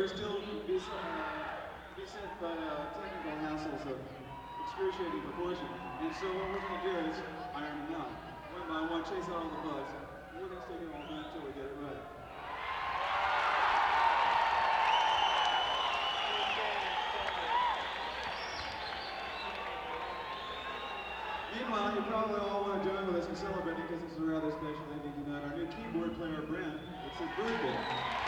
we're still beset by technical hassles of excruciating proportion. And so what we're going to do is iron them out. One by one, chase out all the bugs. We're going to stay here all night until we get it right. Meanwhile, you probably all want to join with us in celebrating because it's a rather special evening tonight. Our new keyboard player, Brent, it's his birthday.